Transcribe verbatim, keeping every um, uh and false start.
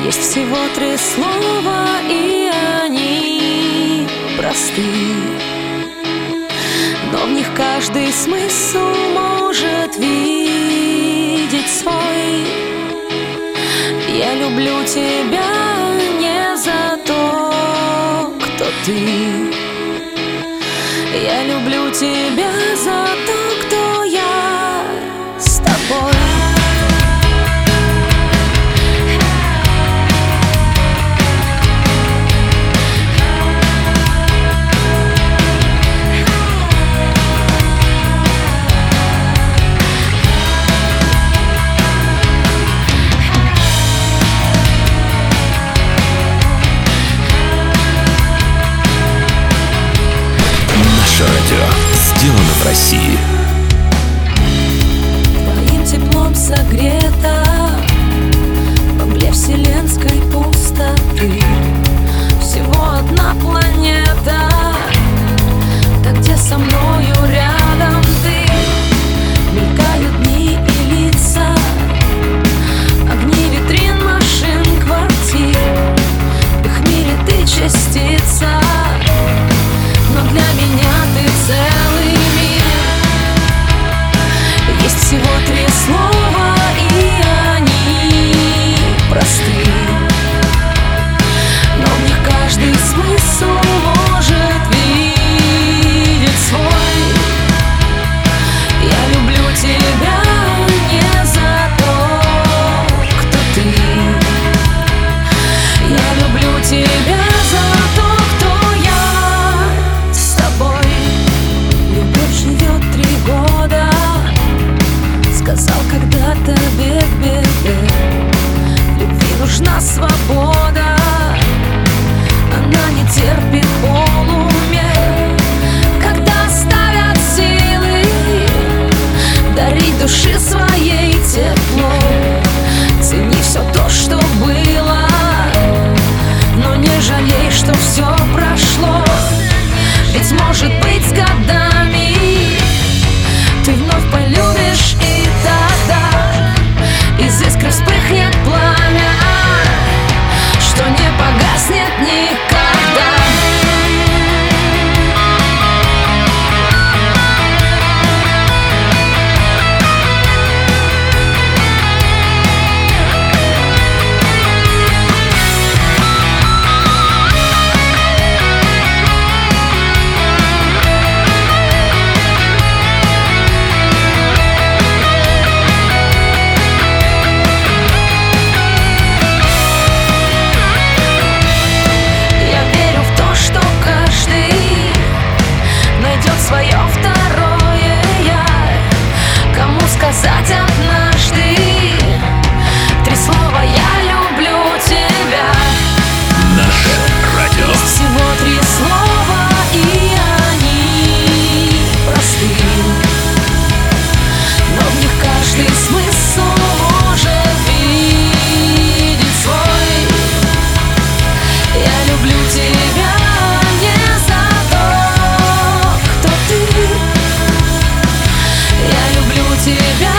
Есть всего три слова, и они просты, но в них каждый смысл может видеть свой. Я люблю тебя не за то, кто ты. Я люблю тебя за то, кто я с тобой. Радио сделано в России. Твоим теплом согрета во мгле вселенской пустоты. Всего одна планета, там, где со мною рядом ты. Мелькают дни и лица, огни витрин, машин, квартир. В их мире ты частица, но для меня ты целый мир. Есть всего три слова, и они просты, но в них каждый смысл может видеть свой. Я люблю тебя не за то, кто ты. Я люблю тебя за то, кто я с тобой. Любовь живет три года, сказал когда-то Бег Беге. Любви нужна свобода, она не терпит полумер. Когда оставят силы дарить души своей тепло, цени все то, что было, но не жалей, что все прошло. Ведь может быть с годами ты вновь полюбишь, и тогда из искры вспыхнет пламя, что не погаснет никогда. Свое второе я, кому сказать однажды три слова: я люблю тебя. Наше радио. Есть всего три слова, и они просты, но в них каждый смысл может видеть свой. Я люблю тебя не за то, кто ты. Я люблю тебя